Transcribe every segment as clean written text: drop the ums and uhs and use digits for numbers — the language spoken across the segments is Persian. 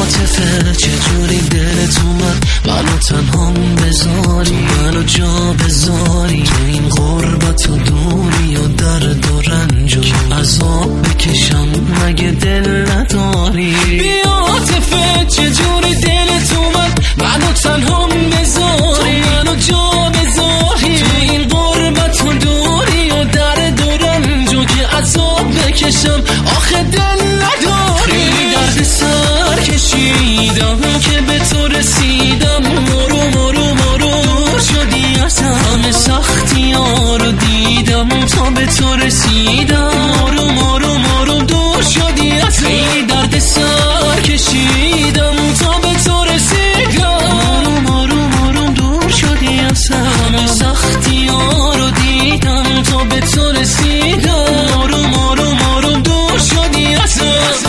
عاطفه چجوری دلت اومد منو تنها بذاری، منو جا بذاری تو این غربت و دوری و درد و رنج و عذاب بکشم مگه دل نداری؟ بی عاطفه چجوری دلت اومد منو تنها بذاری، منو جا بذاری تو این غربت و دوری و درد و رنج و که عذاب بکشم آخه دل نداری؟ درد سر کشیدم که به تو رسیدم، مرو دور شدی از همه سختی ها رو دیدم تا به تو رسیدم، مرو دور شدی از خیلی درد سر کشیدم تا به تو رسیدم، مرو دور شدی از همه سختی ها رو دیدم تا به تو رسیدم، مرو دور شدی از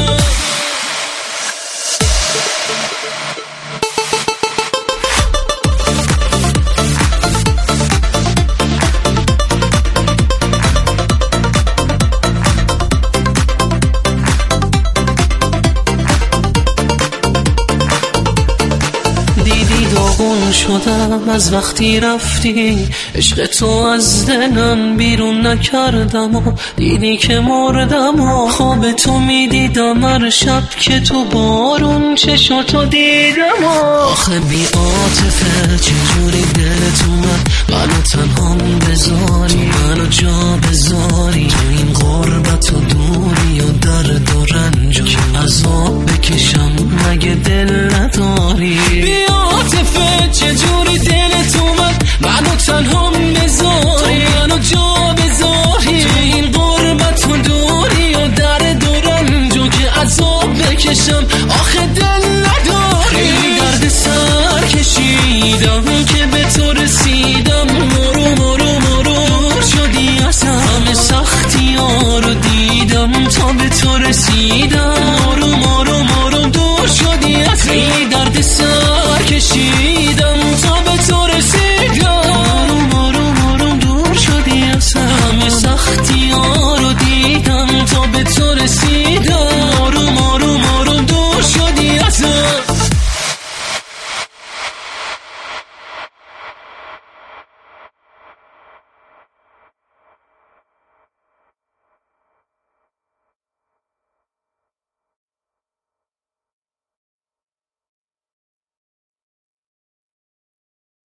داغون شدم از وقتی رفتی، عشق تو از دلم بیرون نکردم و دیدی که مردم و خواب تو میدیدم هر شب که تو بارون چشاتو دیدم. آخه بی عاطفه چجوری دلت اومد منو تنها بذاری، منو جا بذاری تو این غربت و دوری و درد و رنج و عذاب بکشم مگه دل نداری؟ بی عاطفه چجوری دلت اومد منو تنها بذاری، منو جا بذاری تو این غربت و دوری و درد و رنج و که عذاب بکشم آخه دل نداری؟ درد سر کشیدم که به تو رسیدم، مرو شدی از همه سختی ها رو دیدم تا به تو رسیدم، مرو